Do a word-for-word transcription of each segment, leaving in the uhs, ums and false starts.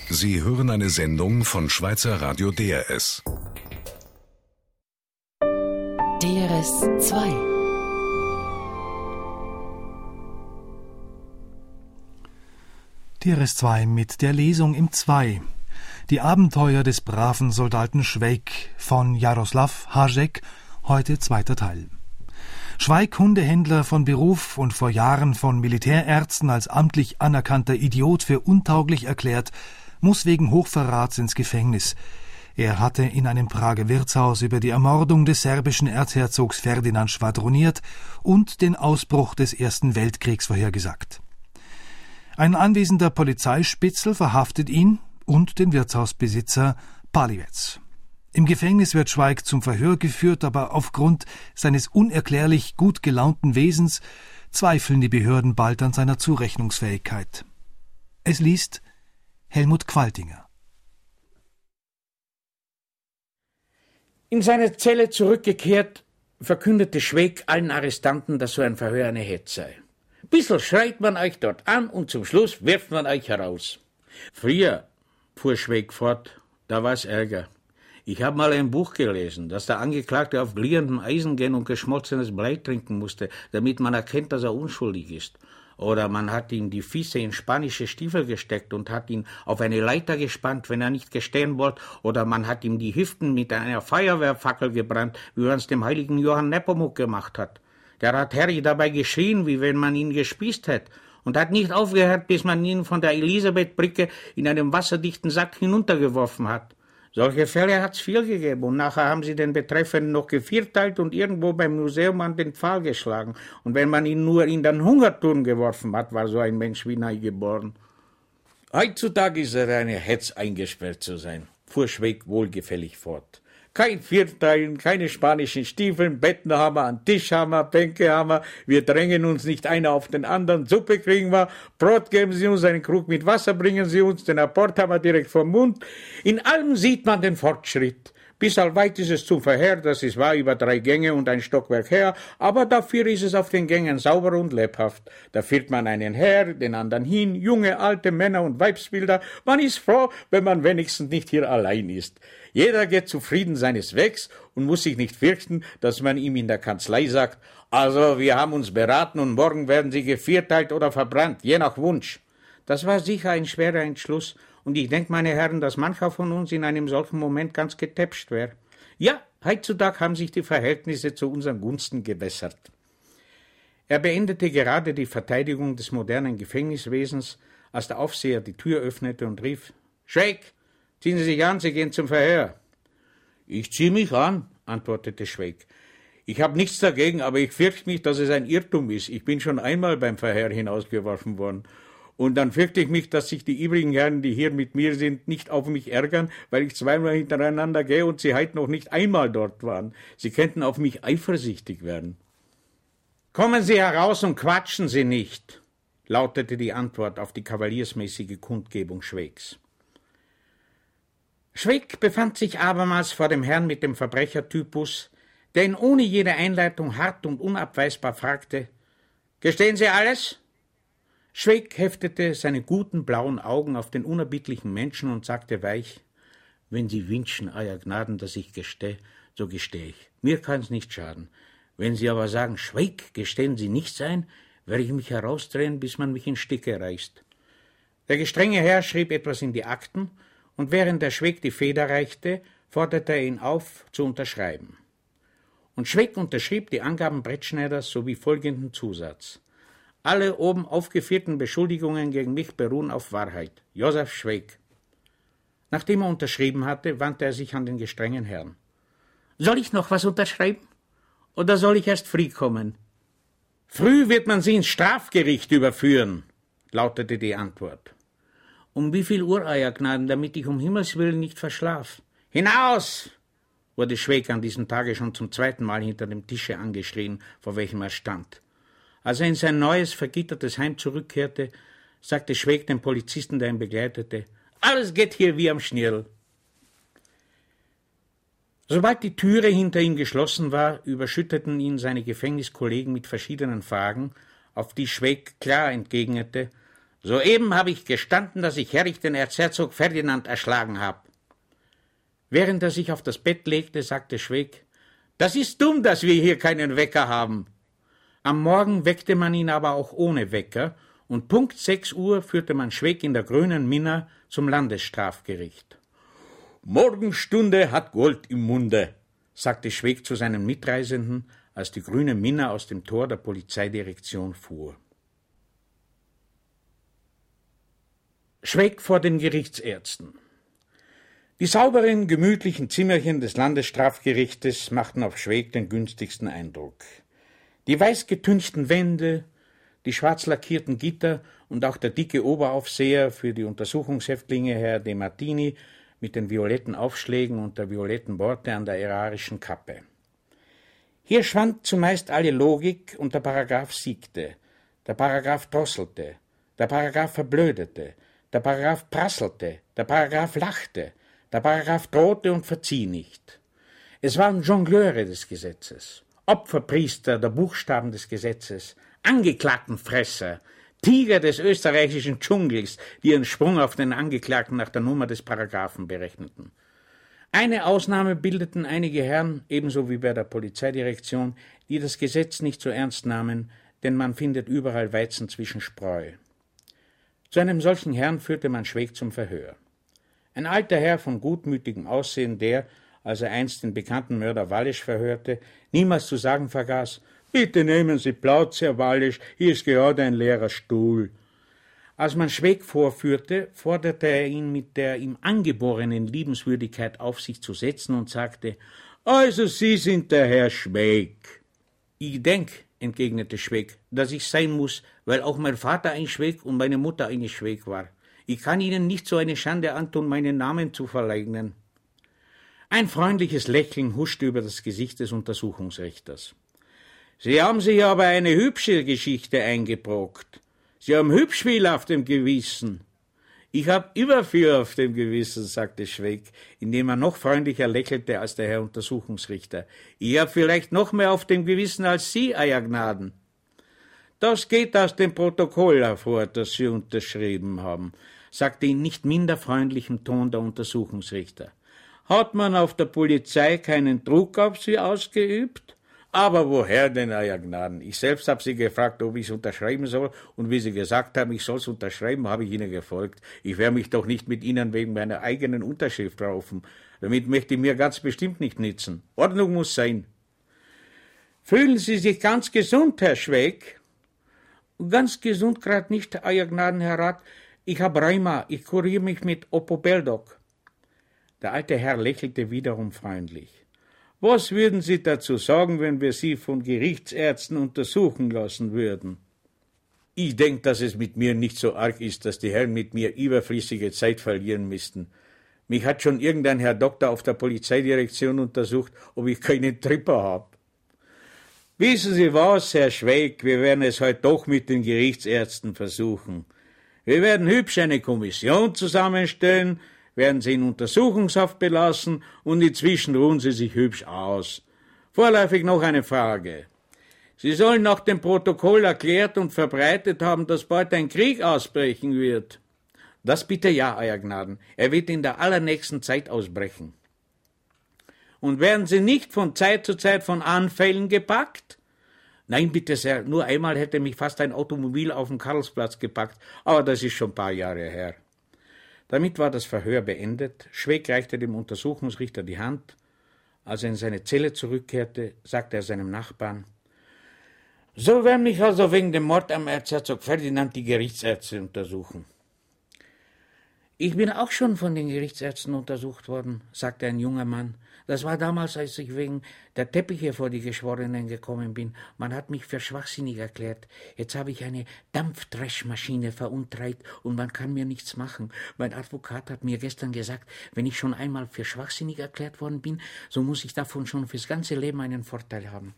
Sie hören eine Sendung von Schweizer Radio D R S. D R S zwei. D R S zwei mit der Lesung im zwei. Die Abenteuer des braven Soldaten Švejk von Jaroslav Hašek, heute zweiter Teil. Švejk, Hundehändler von Beruf und vor Jahren von Militärärzten als amtlich anerkannter Idiot für untauglich erklärt, muss wegen Hochverrats ins Gefängnis. Er hatte in einem Prager Wirtshaus über die Ermordung des serbischen Erzherzogs Ferdinand schwadroniert und den Ausbruch des Ersten Weltkriegs vorhergesagt. Ein anwesender Polizeispitzel verhaftet ihn und den Wirtshausbesitzer Palivec. Im Gefängnis wird Švejk zum Verhör geführt, aber aufgrund seines unerklärlich gut gelaunten Wesens zweifeln die Behörden bald an seiner Zurechnungsfähigkeit. Es liest Helmut Qualtinger. In seine Zelle zurückgekehrt, verkündete Švejk allen Arrestanten, dass so ein Verhör eine Hetz sei. Bissl schreit man euch dort an und zum Schluss wirft man euch heraus. Früher, fuhr Švejk fort, da war's Ärger. Ich habe mal ein Buch gelesen, dass der Angeklagte auf glühendem Eisen gehen und geschmolzenes Blei trinken musste, damit man erkennt, dass er unschuldig ist. Oder man hat ihm die Füße in spanische Stiefel gesteckt und hat ihn auf eine Leiter gespannt, wenn er nicht gestehen wollte. Oder man hat ihm die Hüften mit einer Feuerwehrfackel gebrannt, wie man es dem heiligen Johann Nepomuk gemacht hat. Der hat Harry dabei geschrien, wie wenn man ihn gespießt hätte, und hat nicht aufgehört, bis man ihn von der Elisabethbrücke in einem wasserdichten Sack hinuntergeworfen hat. Solche Fälle hat's viel gegeben, und nachher haben sie den Betreffenden noch gevierteilt und irgendwo beim Museum an den Pfahl geschlagen. Und wenn man ihn nur in den Hungerturm geworfen hat, war so ein Mensch wie neu geboren. Heutzutage ist er eine Hetz, eingesperrt zu sein, fuhr Švejk wohlgefällig fort. Kein Vierteilen, keine spanischen Stiefeln, Betten haben wir, einen Tisch haben wir, Bänke haben wir, wir drängen uns nicht einer auf den anderen, Suppe kriegen wir, Brot geben sie uns, einen Krug mit Wasser bringen sie uns, den Apport haben wir direkt vom Mund. In allem sieht man den Fortschritt. Bis allweit ist es zum Verhör, das ist wahr, über drei Gänge und ein Stockwerk her, aber dafür ist es auf den Gängen sauber und lebhaft. Da führt man einen her, den anderen hin, junge, alte Männer und Weibsbilder. Man ist froh, wenn man wenigstens nicht hier allein ist. Jeder geht zufrieden seines Wegs und muss sich nicht fürchten, dass man ihm in der Kanzlei sagt, also wir haben uns beraten und morgen werden Sie gevierteilt oder verbrannt, je nach Wunsch. Das war sicher ein schwerer Entschluss, und ich denke, meine Herren, dass mancher von uns in einem solchen Moment ganz getäpscht wäre. Ja, heutzutage haben sich die Verhältnisse zu unseren Gunsten gebessert. Er beendete gerade die Verteidigung des modernen Gefängniswesens, als der Aufseher die Tür öffnete und rief, »Švejk, ziehen Sie sich an, Sie gehen zum Verhör.« »Ich ziehe mich an«, antwortete Švejk. »Ich habe nichts dagegen, aber ich fürchte mich, dass es ein Irrtum ist. Ich bin schon einmal beim Verhör hinausgeworfen worden. Und dann fürchte ich mich, dass sich die übrigen Herren, die hier mit mir sind, nicht auf mich ärgern, weil ich zweimal hintereinander gehe und sie heute noch nicht einmal dort waren. Sie könnten auf mich eifersüchtig werden.« »Kommen Sie heraus und quatschen Sie nicht«, lautete die Antwort auf die kavaliersmäßige Kundgebung Švejks. Švejk befand sich abermals vor dem Herrn mit dem Verbrechertypus, der ihn ohne jede Einleitung hart und unabweisbar fragte, »Gestehen Sie alles?« Švejk heftete seine guten blauen Augen auf den unerbittlichen Menschen und sagte weich, »Wenn Sie wünschen, Euer Gnaden, dass ich gestehe, so gestehe ich. Mir kann's nicht schaden. Wenn Sie aber sagen, Švejk, gestehen Sie nichts ein, werde ich mich herausdrehen, bis man mich in Stücke reißt.« Der gestrenge Herr schrieb etwas in die Akten, und während der Švejk die Feder reichte, forderte er ihn auf, zu unterschreiben. Und Švejk unterschrieb die Angaben Brettschneiders sowie folgenden Zusatz. Alle oben aufgeführten Beschuldigungen gegen mich beruhen auf Wahrheit. Josef Švejk. Nachdem er unterschrieben hatte, wandte er sich an den gestrengen Herrn. »Soll ich noch was unterschreiben? Oder soll ich erst früh kommen?« »Früh wird man Sie ins Strafgericht überführen«, lautete die Antwort. »Um wie viel Uhr, Euer Gnaden, damit ich um Himmels Willen nicht verschlaf?« »Hinaus!« wurde Švejk an diesem Tage schon zum zweiten Mal hinter dem Tische angeschrien, vor welchem er stand. Als er in sein neues, vergittertes Heim zurückkehrte, sagte Švejk dem Polizisten, der ihn begleitete, »Alles geht hier wie am Schnirl.« Sobald die Türe hinter ihm geschlossen war, überschütteten ihn seine Gefängniskollegen mit verschiedenen Fragen, auf die Švejk klar entgegnete, Soeben habe ich gestanden, dass ich herrlich den Erzherzog Ferdinand erschlagen habe. Während er sich auf das Bett legte, sagte Schweig, das ist dumm, dass wir hier keinen Wecker haben. Am Morgen weckte man ihn aber auch ohne Wecker, und Punkt sechs Uhr führte man Schweig in der grünen Minna zum Landesstrafgericht. Morgenstunde hat Gold im Munde, sagte Schweig zu seinen Mitreisenden, als die grüne Minna aus dem Tor der Polizeidirektion fuhr. Schweig vor den Gerichtsärzten. Die sauberen, gemütlichen Zimmerchen des Landesstrafgerichtes machten auf Schweig den günstigsten Eindruck. Die weiß getünchten Wände, die schwarz lackierten Gitter und auch der dicke Oberaufseher für die Untersuchungshäftlinge, Herr De Martini, mit den violetten Aufschlägen und der violetten Borte an der ärarischen Kappe. Hier schwand zumeist alle Logik und der Paragraph siegte, der Paragraph drosselte, der Paragraph verblödete, der Paragraph prasselte, der Paragraph lachte, der Paragraph drohte und verzieh nicht. Es waren Jongleure des Gesetzes, Opferpriester der Buchstaben des Gesetzes, Angeklagtenfresser, Tiger des österreichischen Dschungels, die ihren Sprung auf den Angeklagten nach der Nummer des Paragraphen berechneten. Eine Ausnahme bildeten einige Herren, ebenso wie bei der Polizeidirektion, die das Gesetz nicht so ernst nahmen, denn man findet überall Weizen zwischen Spreu. Zu einem solchen Herrn führte man Schweig zum Verhör. Ein alter Herr von gutmütigem Aussehen, der, als er einst den bekannten Mörder Wallisch verhörte, niemals zu sagen vergaß, »Bitte nehmen Sie Platz, Herr Wallisch, hier ist gerade ein leerer Stuhl.« Als man Schweig vorführte, forderte er ihn mit der ihm angeborenen Liebenswürdigkeit auf, sich zu setzen und sagte, »Also Sie sind der Herr Schweig.« »Ich denk«, entgegnete Schweig, »dass ich sein muss, weil auch mein Vater ein Schweig und meine Mutter eine Schweig war. Ich kann Ihnen nicht so eine Schande antun, meinen Namen zu verleugnen.« Ein freundliches Lächeln huschte über das Gesicht des Untersuchungsrichters. »Sie haben sich aber eine hübsche Geschichte eingebrockt. Sie haben hübsch viel auf dem Gewissen.« »Ich habe überviel auf dem Gewissen«, sagte Schweig, indem er noch freundlicher lächelte als der Herr Untersuchungsrichter. »Ich habe vielleicht noch mehr auf dem Gewissen als Sie, Euer Gnaden.« »Das geht aus dem Protokoll hervor, das Sie unterschrieben haben«, sagte in nicht minder freundlichem Ton der Untersuchungsrichter. »Hat man auf der Polizei keinen Druck auf Sie ausgeübt?« »Aber woher denn, Euer Gnaden? Ich selbst habe Sie gefragt, ob ich es unterschreiben soll, und wie Sie gesagt haben, ich soll es unterschreiben, habe ich Ihnen gefolgt. Ich werde mich doch nicht mit Ihnen wegen meiner eigenen Unterschrift raufen. Damit möchte ich mir ganz bestimmt nicht nützen. Ordnung muss sein.« »Fühlen Sie sich ganz gesund, Herr Schweig?« »Ganz gesund grad nicht, Euer Gnaden, Herr Rat. Ich habe Rheuma, ich kuriere mich mit Opobeldoc.« Der alte Herr lächelte wiederum freundlich. »Was würden Sie dazu sagen, wenn wir Sie von Gerichtsärzten untersuchen lassen würden?« »Ich denke, dass es mit mir nicht so arg ist, dass die Herren mit mir überflüssige Zeit verlieren müssten. Mich hat schon irgendein Herr Doktor auf der Polizeidirektion untersucht, ob ich keinen Tripper habe.« »Wissen Sie was, Herr Schweig, wir werden es heute doch mit den Gerichtsärzten versuchen. Wir werden hübsch eine Kommission zusammenstellen, werden Sie in Untersuchungshaft belassen und inzwischen ruhen Sie sich hübsch aus. Vorläufig noch eine Frage. Sie sollen nach dem Protokoll erklärt und verbreitet haben, dass bald ein Krieg ausbrechen wird.« »Das bitte ja, Euer Gnaden. Er wird in der allernächsten Zeit ausbrechen.« »Und werden Sie nicht von Zeit zu Zeit von Anfällen gepackt?« »Nein, bitte sehr, nur einmal hätte mich fast ein Automobil auf dem Karlsplatz gepackt, aber das ist schon ein paar Jahre her.« Damit war das Verhör beendet. Schweig reichte dem Untersuchungsrichter die Hand. Als er in seine Zelle zurückkehrte, sagte er seinem Nachbarn, »So werden mich also wegen dem Mord am Erzherzog Ferdinand die Gerichtsärzte untersuchen.« »Ich bin auch schon von den Gerichtsärzten untersucht worden«, sagte ein junger Mann. »Das war damals, als ich wegen der Teppiche vor die Geschworenen gekommen bin. Man hat mich für schwachsinnig erklärt. Jetzt habe ich eine Dampfdreschmaschine veruntreut und man kann mir nichts machen. Mein Advokat hat mir gestern gesagt, wenn ich schon einmal für schwachsinnig erklärt worden bin, so muss ich davon schon fürs ganze Leben einen Vorteil haben.«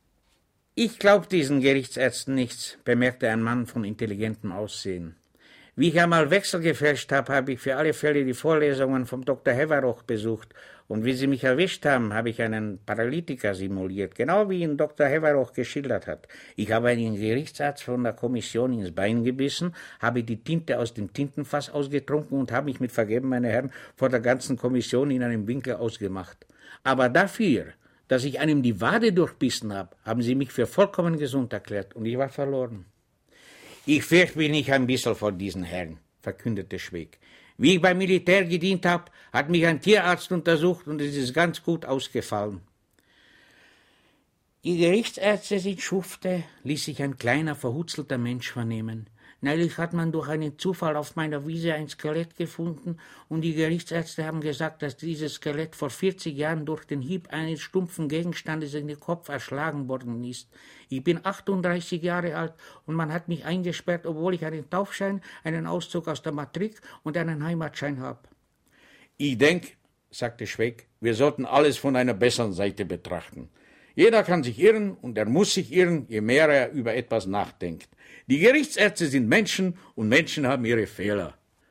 »Ich glaube diesen Gerichtsärzten nichts«, bemerkte ein Mann von intelligentem Aussehen. Wie ich einmal Wechsel gefälscht habe, habe ich für alle Fälle die Vorlesungen vom Doktor Heveroch besucht. Und wie sie mich erwischt haben, habe ich einen Paralytiker simuliert, genau wie ihn Doktor Heveroch geschildert hat. Ich habe einen Gerichtsarzt von der Kommission ins Bein gebissen, habe die Tinte aus dem Tintenfass ausgetrunken und habe mich mit Vergeben, meine Herren, vor der ganzen Kommission in einem Winkel ausgemacht. Aber dafür, dass ich einem die Wade durchbissen habe, haben sie mich für vollkommen gesund erklärt und ich war verloren. Ich fürchte mich nicht ein bisschen vor diesen Herren, verkündete Schweck. Wie ich beim Militär gedient habe, hat mich ein Tierarzt untersucht und es ist ganz gut ausgefallen. Die Gerichtsärzte sind Schufte, ließ sich ein kleiner, verhutzelter Mensch vernehmen. Neulich hat man durch einen Zufall auf meiner Wiese ein Skelett gefunden und die Gerichtsärzte haben gesagt, dass dieses Skelett vor vierzig Jahren durch den Hieb eines stumpfen Gegenstandes in den Kopf erschlagen worden ist. Ich bin achtunddreißig Jahre alt und man hat mich eingesperrt, obwohl ich einen Taufschein, einen Auszug aus der Matrik und einen Heimatschein habe. Ich denke, sagte Schweck, wir sollten alles von einer besseren Seite betrachten. Jeder kann sich irren und er muss sich irren, je mehr er über etwas nachdenkt. Die Gerichtsärzte sind Menschen und Menschen haben ihre Fehler.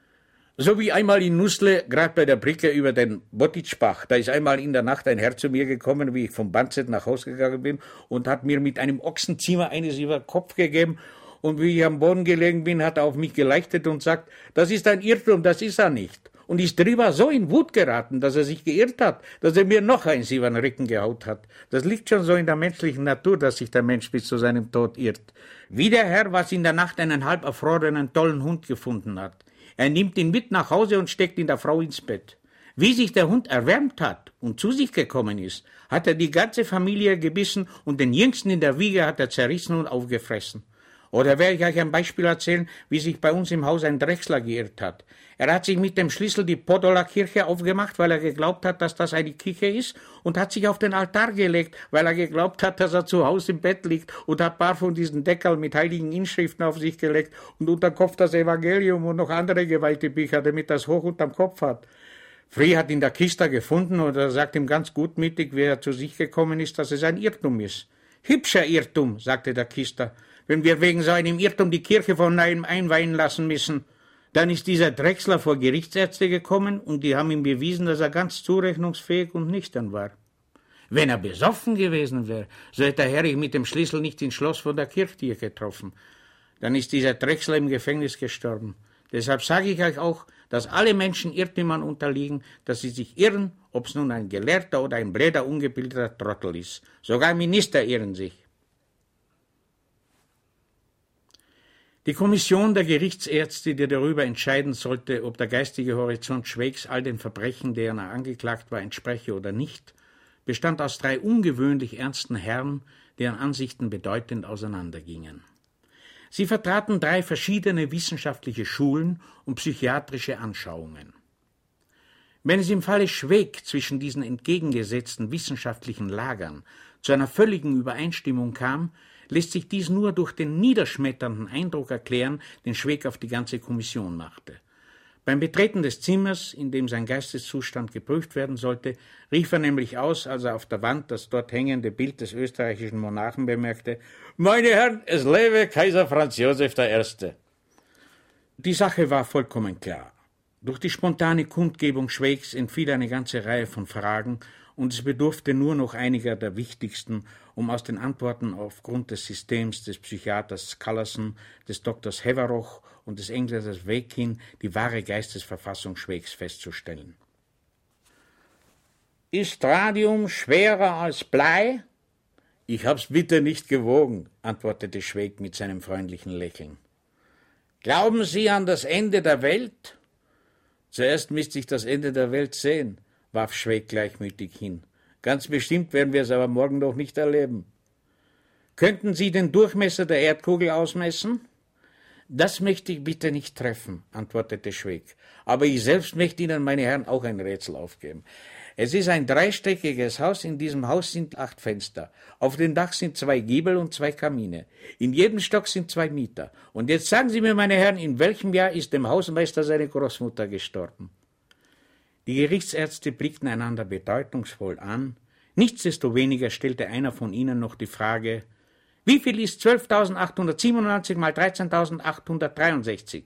So wie einmal in Nussle, gerade bei der Brücke über den Bottitschbach, da ist einmal in der Nacht ein Herr zu mir gekommen, wie ich vom Banzett nach Hause gegangen bin und hat mir mit einem Ochsenzimmer eines über den Kopf gegeben und wie ich am Boden gelegen bin, hat er auf mich geleuchtet und sagt, das ist ein Irrtum, das ist er nicht. Und ist drüber so in Wut geraten, dass er sich geirrt hat, dass er mir noch eins über den Rücken gehaut hat. Das liegt schon so in der menschlichen Natur, dass sich der Mensch bis zu seinem Tod irrt. Wie der Herr, was in der Nacht einen halb erfrorenen, tollen Hund gefunden hat. Er nimmt ihn mit nach Hause und steckt ihn der Frau ins Bett. Wie sich der Hund erwärmt hat und zu sich gekommen ist, hat er die ganze Familie gebissen und den Jüngsten in der Wiege hat er zerrissen und aufgefressen. Oder werde ich euch ein Beispiel erzählen, wie sich bei uns im Haus ein Drechsler geirrt hat. Er hat sich mit dem Schlüssel die Podoler Kirche aufgemacht, weil er geglaubt hat, dass das eine Kirche ist, und hat sich auf den Altar gelegt, weil er geglaubt hat, dass er zu Hause im Bett liegt, und hat ein paar von diesen Deckeln mit heiligen Inschriften auf sich gelegt und unter Kopf das Evangelium und noch andere geweihte Bücher, damit er es hoch unterm Kopf hat. Free hat ihn der Kister gefunden und er sagt ihm ganz gutmütig, wie er zu sich gekommen ist, dass es ein Irrtum ist. Hübscher Irrtum, sagte der Kister. Wenn wir wegen so einem Irrtum die Kirche von neuem einweihen lassen müssen. Dann ist dieser Drechsler vor Gerichtsärzte gekommen und die haben ihm bewiesen, dass er ganz zurechnungsfähig und nüchtern war. Wenn er besoffen gewesen wäre, so hätte der Herr ich mit dem Schlüssel nicht ins Schloss von der Kirchtür getroffen. Dann ist dieser Drechsler im Gefängnis gestorben. Deshalb sage ich euch auch, dass alle Menschen Irrtümern unterliegen, dass sie sich irren, ob es nun ein gelehrter oder ein bläder, ungebildeter Trottel ist. Sogar Minister irren sich. Die Kommission der Gerichtsärzte, die darüber entscheiden sollte, ob der geistige Horizont Schwecks all den Verbrechen, deren er angeklagt war, entspreche oder nicht, bestand aus drei ungewöhnlich ernsten Herren, deren Ansichten bedeutend auseinandergingen. Sie vertraten drei verschiedene wissenschaftliche Schulen und psychiatrische Anschauungen. Wenn es im Falle Schweck zwischen diesen entgegengesetzten wissenschaftlichen Lagern zu einer völligen Übereinstimmung kam, lässt sich dies nur durch den niederschmetternden Eindruck erklären, den Schweck auf die ganze Kommission machte. Beim Betreten des Zimmers, in dem sein Geisteszustand geprüft werden sollte, rief er nämlich aus, als er auf der Wand das dort hängende Bild des österreichischen Monarchen bemerkte: »Meine Herren, es lebe Kaiser Franz Josef der Erste!« Die Sache war vollkommen klar. Durch die spontane Kundgebung Schwecks entfiel eine ganze Reihe von Fragen, und es bedurfte nur noch einiger der wichtigsten, um aus den Antworten aufgrund des Systems des Psychiaters Scullerson, des Doktors Heveroch und des Engländers Wakin die wahre Geistesverfassung Schwecks festzustellen. »Ist Radium schwerer als Blei?« »Ich hab's bitte nicht gewogen«, antwortete Schweck mit seinem freundlichen Lächeln. »Glauben Sie an das Ende der Welt?« »Zuerst müsste ich das Ende der Welt sehen«, warf Schweck gleichmütig hin. »Ganz bestimmt werden wir es aber morgen noch nicht erleben.« »Könnten Sie den Durchmesser der Erdkugel ausmessen?« »Das möchte ich bitte nicht treffen«, antwortete Schweck. »Aber ich selbst möchte Ihnen, meine Herren, auch ein Rätsel aufgeben. Es ist ein dreistöckiges Haus, in diesem Haus sind acht Fenster. Auf dem Dach sind zwei Giebel und zwei Kamine. In jedem Stock sind zwei Mieter. Und jetzt sagen Sie mir, meine Herren, in welchem Jahr ist dem Hausmeister seine Großmutter gestorben?« Die Gerichtsärzte blickten einander bedeutungsvoll an. Nichtsdestoweniger stellte einer von ihnen noch die Frage: »Wie viel ist zwölftausendachthundertsiebenundneunzig mal dreizehntausendachthundertdreiundsechzig?«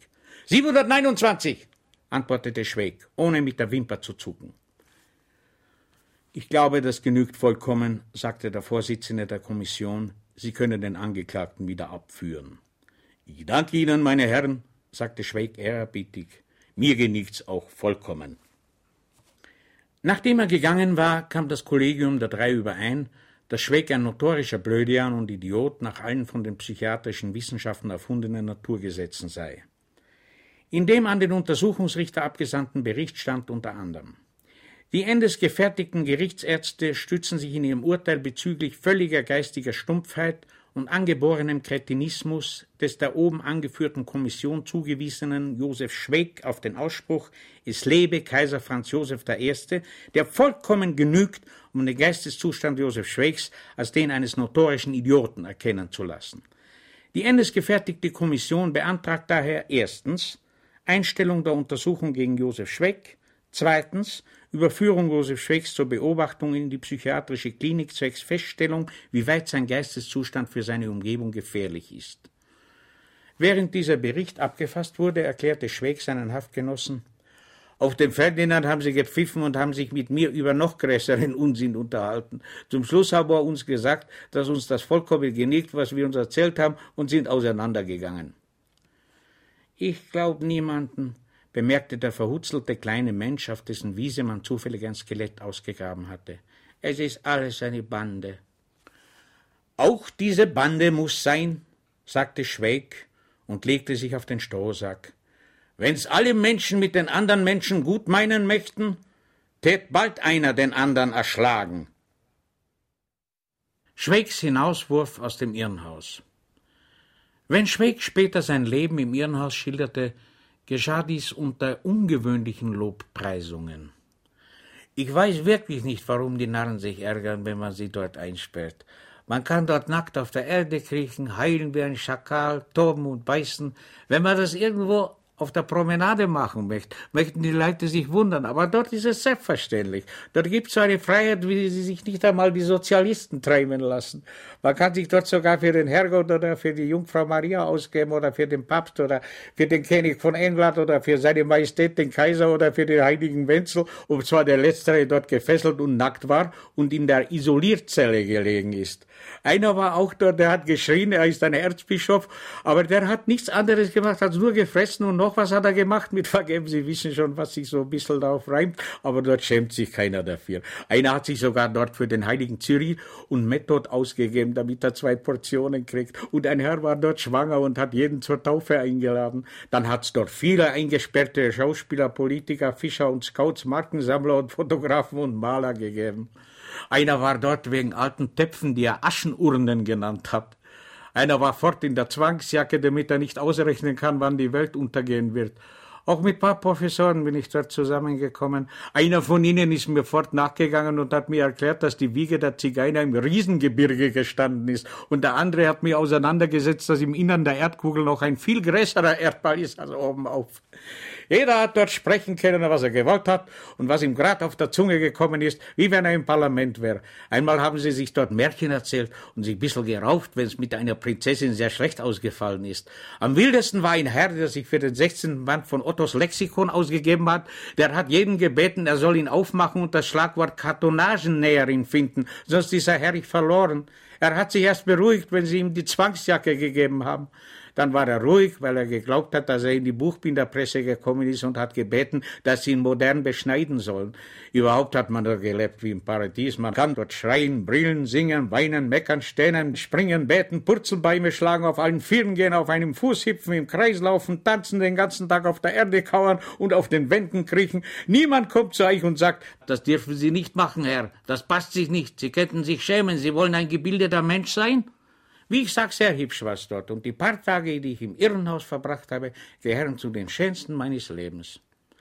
siebenhundertneunundzwanzig, antwortete Schweig, ohne mit der Wimper zu zucken. Ich glaube, das genügt vollkommen, sagte der Vorsitzende der Kommission. Sie können den Angeklagten wieder abführen. Ich danke Ihnen, meine Herren, sagte Schweig ehrerbietig. Mir genügt's auch vollkommen. Nachdem er gegangen war, kam das Kollegium der drei überein, dass Schweig ein notorischer Blödian und Idiot nach allen von den psychiatrischen Wissenschaften erfundenen Naturgesetzen sei. In dem an den Untersuchungsrichter abgesandten Bericht stand unter anderem: Die endesgefertigten Gerichtsärzte stützen sich in ihrem Urteil bezüglich völliger geistiger Stumpfheit und angeborenem Kretinismus des der oben angeführten Kommission zugewiesenen Josef Schweig auf den Ausspruch, es lebe Kaiser Franz Josef der Erste, der vollkommen genügt, um den Geisteszustand Josef Schweigs als den eines notorischen Idioten erkennen zu lassen. Die endesgefertigte Kommission beantragt daher erstens Einstellung der Untersuchung gegen Josef Schweig, zweitens Überführung Josef Schweigs zur Beobachtung in die psychiatrische Klinik zwecks Feststellung, wie weit sein Geisteszustand für seine Umgebung gefährlich ist. Während dieser Bericht abgefasst wurde, erklärte Schweig seinen Haftgenossen: Auf dem Ferdinand haben sie gepfiffen und haben sich mit mir über noch größeren Unsinn unterhalten. Zum Schluss haben wir uns gesagt, dass uns das vollkommen genügt, was wir uns erzählt haben, und sind auseinandergegangen. Ich glaube niemanden, bemerkte der verhutzelte kleine Mensch, auf dessen Wiese man zufällig ein Skelett ausgegraben hatte. Es ist alles eine Bande. Auch diese Bande muss sein, sagte Schweig und legte sich auf den Strohsack. Wenn's alle Menschen mit den anderen Menschen gut meinen möchten, tät bald einer den anderen erschlagen. Schweigs Hinauswurf aus dem Irrenhaus. Wenn Schweig später sein Leben im Irrenhaus schilderte, geschah dies unter ungewöhnlichen Lobpreisungen. Ich weiß wirklich nicht, warum die Narren sich ärgern, wenn man sie dort einsperrt. Man kann dort nackt auf der Erde kriechen, heulen wie ein Schakal, toben und beißen. Wenn man das irgendwo auf der Promenade machen möchte, möchten die Leute sich wundern, aber dort ist es selbstverständlich. Dort gibt es so eine Freiheit, wie sie sich nicht einmal die Sozialisten träumen lassen. Man kann sich dort sogar für den Herrgott oder für die Jungfrau Maria ausgeben oder für den Papst oder für den König von England oder für seine Majestät den Kaiser oder für den heiligen Wenzel, ob zwar der Letztere dort gefesselt und nackt war und in der Isolierzelle gelegen ist. Einer war auch dort, der hat geschrien, er ist ein Erzbischof, aber der hat nichts anderes gemacht als nur gefressen und noch was hat er gemacht mit Vergeben. Sie wissen schon, was sich so ein bisschen darauf reimt, aber dort schämt sich keiner dafür. Einer hat sich sogar dort für den heiligen Cyril und Method ausgegeben, damit er zwei Portionen kriegt. Und ein Herr war dort schwanger und hat jeden zur Taufe eingeladen. Dann hat es dort viele eingesperrte Schauspieler, Politiker, Fischer und Scouts, Markensammler und Fotografen und Maler gegeben. Einer war dort wegen alten Töpfen, die er Aschenurnen genannt hat. Einer war fort in der Zwangsjacke, damit er nicht ausrechnen kann, wann die Welt untergehen wird. Auch mit ein paar Professoren bin ich dort zusammengekommen. Einer von ihnen ist mir fort nachgegangen und hat mir erklärt, dass die Wiege der Zigeuner im Riesengebirge gestanden ist. Und der andere hat mir auseinandergesetzt, dass im Innern der Erdkugel noch ein viel größerer Erdball ist als oben auf. Jeder hat dort sprechen können, was er gewollt hat und was ihm gerade auf der Zunge gekommen ist, wie wenn er im Parlament wäre. Einmal haben sie sich dort Märchen erzählt und sich ein bisschen gerauft, wenn es mit einer Prinzessin sehr schlecht ausgefallen ist. Am wildesten war ein Herr, der sich für den sechzehnten Band von Ottos Lexikon ausgegeben hat. Der hat jeden gebeten, er soll ihn aufmachen und das Schlagwort Kartonagennäherin finden, sonst ist er herrlich verloren. Er hat sich erst beruhigt, wenn sie ihm die Zwangsjacke gegeben haben. Dann war er ruhig, weil er geglaubt hat, dass er in die Buchbinderpresse gekommen ist und hat gebeten, dass sie ihn modern beschneiden sollen. Überhaupt hat man da gelebt wie im Paradies. Man kann dort schreien, brillen, singen, weinen, meckern, stöhnen, springen, beten, Purzelbeime schlagen, auf allen Vieren gehen, auf einem Fuß hüpfen, im Kreis laufen, tanzen, den ganzen Tag auf der Erde kauern und auf den Wänden kriechen. Niemand kommt zu euch und sagt, das dürfen Sie nicht machen, Herr, das passt sich nicht, Sie könnten sich schämen, Sie wollen ein gebildeter Mensch sein? Wie ich sag, sehr hübsch war's dort, und die paar Tage, die ich im Irrenhaus verbracht habe, gehören zu den schönsten meines Lebens.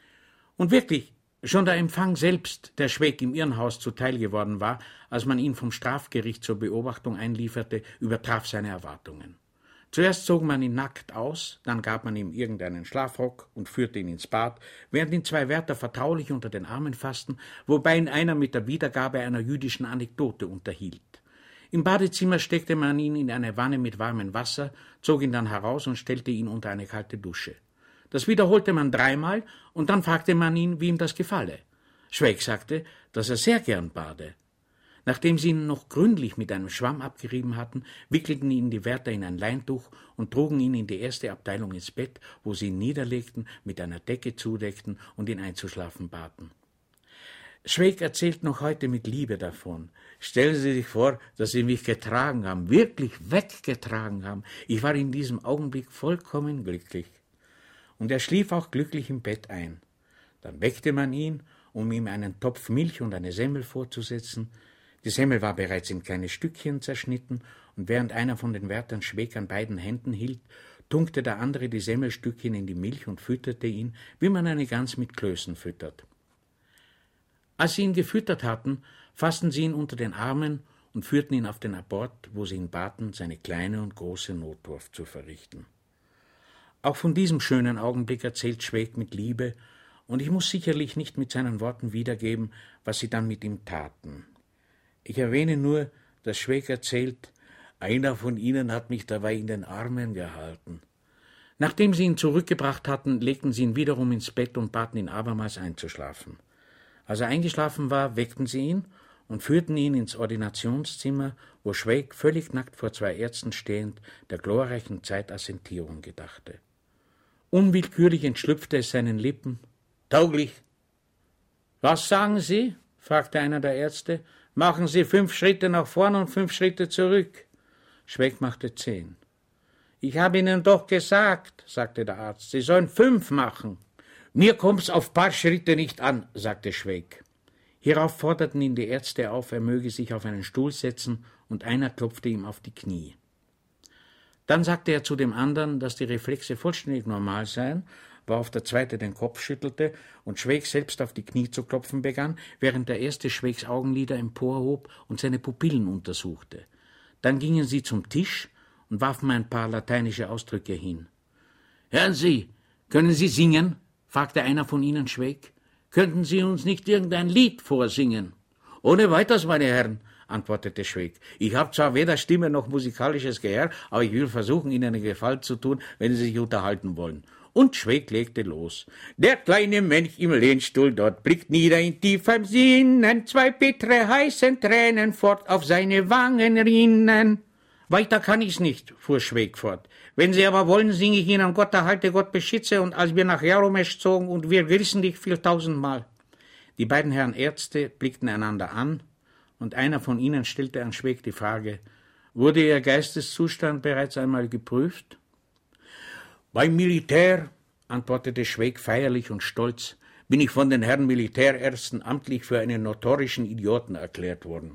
Und wirklich, schon der Empfang selbst, der Schweig im Irrenhaus zuteil geworden war, als man ihn vom Strafgericht zur Beobachtung einlieferte, übertraf seine Erwartungen. Zuerst zog man ihn nackt aus, dann gab man ihm irgendeinen Schlafrock und führte ihn ins Bad, während ihn zwei Wärter vertraulich unter den Armen fassten, wobei ihn einer mit der Wiedergabe einer jüdischen Anekdote unterhielt. Im Badezimmer steckte man ihn in eine Wanne mit warmem Wasser, zog ihn dann heraus und stellte ihn unter eine kalte Dusche. Das wiederholte man dreimal, und dann fragte man ihn, wie ihm das gefalle. Schweig sagte, dass er sehr gern bade. Nachdem sie ihn noch gründlich mit einem Schwamm abgerieben hatten, wickelten ihn die Wärter in ein Leintuch und trugen ihn in die erste Abteilung ins Bett, wo sie ihn niederlegten, mit einer Decke zudeckten und ihn einzuschlafen baten. Schweig erzählt noch heute mit Liebe davon. Stellen Sie sich vor, dass Sie mich getragen haben, wirklich weggetragen haben. Ich war in diesem Augenblick vollkommen glücklich. Und er schlief auch glücklich im Bett ein. Dann weckte man ihn, um ihm einen Topf Milch und eine Semmel vorzusetzen. Die Semmel war bereits in kleine Stückchen zerschnitten, und während einer von den Wärtern Schweig an beiden Händen hielt, tunkte der andere die Semmelstückchen in die Milch und fütterte ihn, wie man eine Gans mit Klößen füttert. Als sie ihn gefüttert hatten, fassten sie ihn unter den Armen und führten ihn auf den Abort, wo sie ihn baten, seine kleine und große Notdurft zu verrichten. Auch von diesem schönen Augenblick erzählt Schweig mit Liebe, und ich muss sicherlich nicht mit seinen Worten wiedergeben, was sie dann mit ihm taten. Ich erwähne nur, dass Schweig erzählt, einer von ihnen hat mich dabei in den Armen gehalten. Nachdem sie ihn zurückgebracht hatten, legten sie ihn wiederum ins Bett und baten ihn abermals einzuschlafen. Als er eingeschlafen war, weckten sie ihn und führten ihn ins Ordinationszimmer, wo Schweig völlig nackt vor zwei Ärzten stehend der glorreichen Zeit als Sentierung gedachte. Unwillkürlich entschlüpfte es seinen Lippen: »Tauglich!« »Was sagen Sie?« fragte einer der Ärzte. »Machen Sie fünf Schritte nach vorn und fünf Schritte zurück.« Schweig machte zehn. »Ich habe Ihnen doch gesagt«, sagte der Arzt, »Sie sollen fünf machen.« »Mir kommt's auf paar Schritte nicht an«, sagte Schweig. Hierauf forderten ihn die Ärzte auf, er möge sich auf einen Stuhl setzen, und einer klopfte ihm auf die Knie. Dann sagte er zu dem anderen, dass die Reflexe vollständig normal seien, worauf der zweite den Kopf schüttelte und Schweig selbst auf die Knie zu klopfen begann, während der erste Schweigs Augenlider emporhob und seine Pupillen untersuchte. Dann gingen sie zum Tisch und warfen ein paar lateinische Ausdrücke hin. »Hören Sie, können Sie singen?« fragte einer von ihnen Schweig. »Könnten Sie uns nicht irgendein Lied vorsingen?« »Ohne weiteres, meine Herren«, antwortete Schweig. »Ich habe zwar weder Stimme noch musikalisches Gehör, aber ich will versuchen, Ihnen einen Gefallen zu tun, wenn Sie sich unterhalten wollen.« Und Schweig legte los. Der kleine Mönch im Lehnstuhl dort blickt nieder in tiefem Sinnen, zwei bittere heißen Tränen fort auf seine Wangen rinnen. »Weiter kann ich's nicht«, fuhr Schweig fort. »Wenn Sie aber wollen, singe ich Ihnen Gott erhalte, Gott beschütze, und als wir nach Jaromesch zogen und wir grüßen dich viel tausendmal.« Die beiden Herren Ärzte blickten einander an, und einer von ihnen stellte an Schweig die Frage: »Wurde Ihr Geisteszustand bereits einmal geprüft?« »Beim Militär«, antwortete Schweig feierlich und stolz, »bin ich von den Herren Militärärzten amtlich für einen notorischen Idioten erklärt worden.«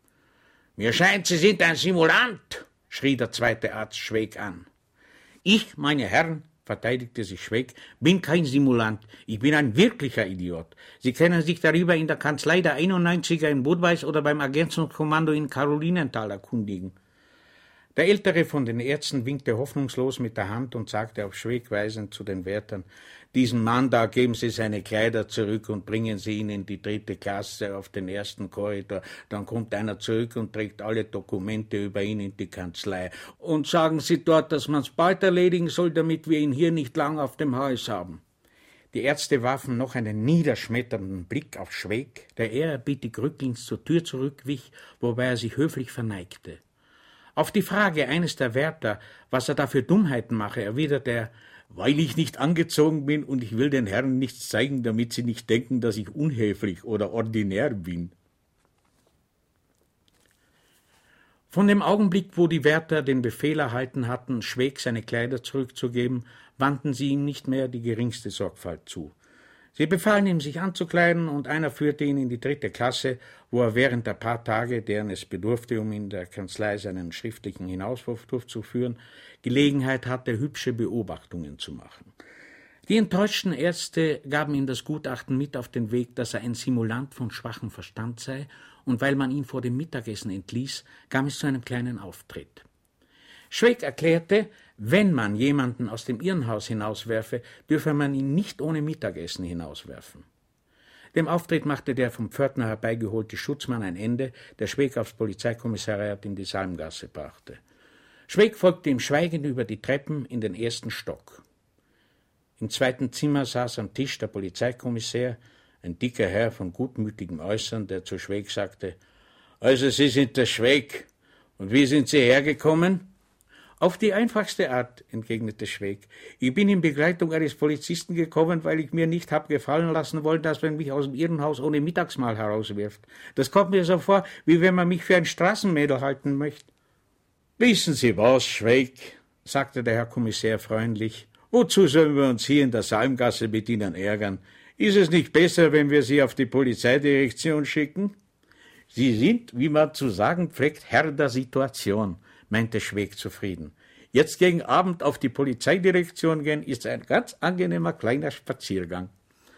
»Mir scheint, Sie sind ein Simulant«, schrie der zweite Arzt Schweig an. »Ich, meine Herren«, verteidigte sich Schweig, »bin kein Simulant, ich bin ein wirklicher Idiot. Sie können sich darüber in der Kanzlei der einundneunziger in Budweis oder beim Ergänzungskommando in Karolinenthal erkundigen.« Der ältere von den Ärzten winkte hoffnungslos mit der Hand und sagte auf Schweig weisend zu den Wärtern: »Diesem Mann da geben Sie seine Kleider zurück und bringen Sie ihn in die dritte Klasse auf den ersten Korridor. Dann kommt einer zurück und trägt alle Dokumente über ihn in die Kanzlei. Und sagen Sie dort, dass man's bald erledigen soll, damit wir ihn hier nicht lang auf dem Hals haben.« Die Ärzte warfen noch einen niederschmetternden Blick auf Schweig, der ehrerbietig rücklings zur Tür zurückwich, wobei er sich höflich verneigte. Auf die Frage eines der Wärter, was er da für Dummheiten mache, erwiderte er: »Weil ich nicht angezogen bin und ich will den Herren nichts zeigen, damit sie nicht denken, dass ich unhöflich oder ordinär bin.« Von dem Augenblick, wo die Wärter den Befehl erhalten hatten, Schweig seine Kleider zurückzugeben, wandten sie ihm nicht mehr die geringste Sorgfalt zu. Sie befahlen ihm, sich anzukleiden, und einer führte ihn in die dritte Klasse, wo er während der paar Tage, deren es bedurfte, um in der Kanzlei seinen schriftlichen Hinauswurf durchzuführen, Gelegenheit hatte, hübsche Beobachtungen zu machen. Die enttäuschten Ärzte gaben ihm das Gutachten mit auf den Weg, dass er ein Simulant von schwachem Verstand sei, und weil man ihn vor dem Mittagessen entließ, kam es zu einem kleinen Auftritt. Schweig erklärte, wenn man jemanden aus dem Irrenhaus hinauswerfe, dürfe man ihn nicht ohne Mittagessen hinauswerfen. Dem Auftritt machte der vom Pförtner herbeigeholte Schutzmann ein Ende, der Schweig aufs Polizeikommissariat in die Salmgasse brachte. Schweig folgte ihm schweigend über die Treppen in den ersten Stock. Im zweiten Zimmer saß am Tisch der Polizeikommissär, ein dicker Herr von gutmütigem Äußern, der zu Schweig sagte: »Also Sie sind der Schweig. Und wie sind Sie hergekommen?« »Auf die einfachste Art«, entgegnete Schweig. »Ich bin in Begleitung eines Polizisten gekommen, weil ich mir nicht hab gefallen lassen wollen, dass man mich aus dem Irrenhaus ohne Mittagsmahl herauswirft. Das kommt mir so vor, wie wenn man mich für ein Straßenmädel halten möchte.« »Wissen Sie was, Schweig«, sagte der Herr Kommissär freundlich, »wozu sollen wir uns hier in der Salmgasse mit Ihnen ärgern? Ist es nicht besser, wenn wir Sie auf die Polizeidirektion schicken?« »Sie sind, wie man zu sagen pflegt, Herr der Situation«, meinte Schweig zufrieden. »Jetzt gegen Abend auf die Polizeidirektion gehen, ist ein ganz angenehmer kleiner Spaziergang.«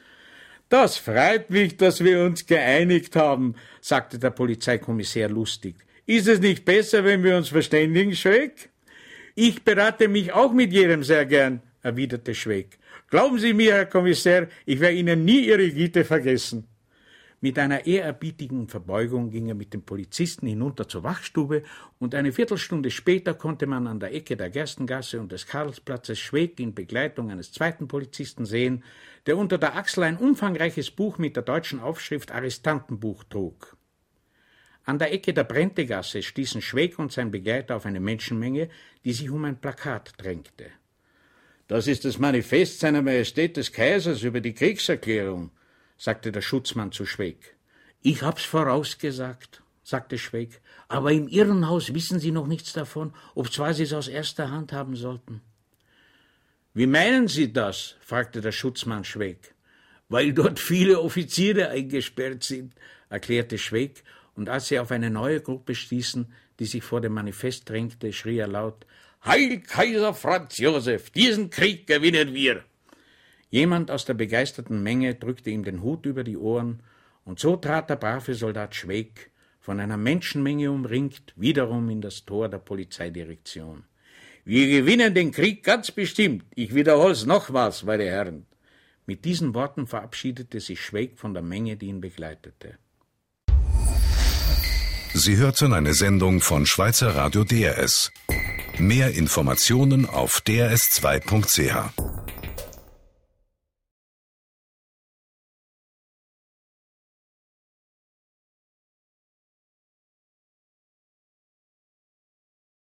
»Das freut mich, dass wir uns geeinigt haben«, sagte der Polizeikommissär lustig. »Ist es nicht besser, wenn wir uns verständigen, Schweig?« »Ich berate mich auch mit jedem sehr gern«, erwiderte Schweig. »Glauben Sie mir, Herr Kommissär, ich werde Ihnen nie Ihre Güte vergessen.« Mit einer ehrerbietigen Verbeugung ging er mit dem Polizisten hinunter zur Wachstube, und eine Viertelstunde später konnte man an der Ecke der Gerstengasse und des Karlsplatzes Schweig in Begleitung eines zweiten Polizisten sehen, der unter der Achsel ein umfangreiches Buch mit der deutschen Aufschrift Arrestantenbuch trug. An der Ecke der Brentegasse stießen Schweig und sein Begleiter auf eine Menschenmenge, die sich um ein Plakat drängte. »Das ist das Manifest seiner Majestät des Kaisers über die Kriegserklärung«, sagte der Schutzmann zu Schweig. »Ich hab's vorausgesagt«, sagte Schweig, »aber im Irrenhaus wissen Sie noch nichts davon, obzwar Sie es aus erster Hand haben sollten.« »Wie meinen Sie das?« fragte der Schutzmann Schweig. »Weil dort viele Offiziere eingesperrt sind«, erklärte Schweig, und als sie auf eine neue Gruppe stießen, die sich vor dem Manifest drängte, schrie er laut: »Heil Kaiser Franz Josef, diesen Krieg gewinnen wir!« Jemand aus der begeisterten Menge drückte ihm den Hut über die Ohren, und so trat der brave Soldat Schweig, von einer Menschenmenge umringt, wiederum in das Tor der Polizeidirektion. »Wir gewinnen den Krieg ganz bestimmt. Ich wiederhol's nochmals, meine Herren.« Mit diesen Worten verabschiedete sich Schweig von der Menge, die ihn begleitete. Sie hörten eine Sendung von Schweizer Radio D R S. Mehr Informationen auf d r s zwei punkt c h.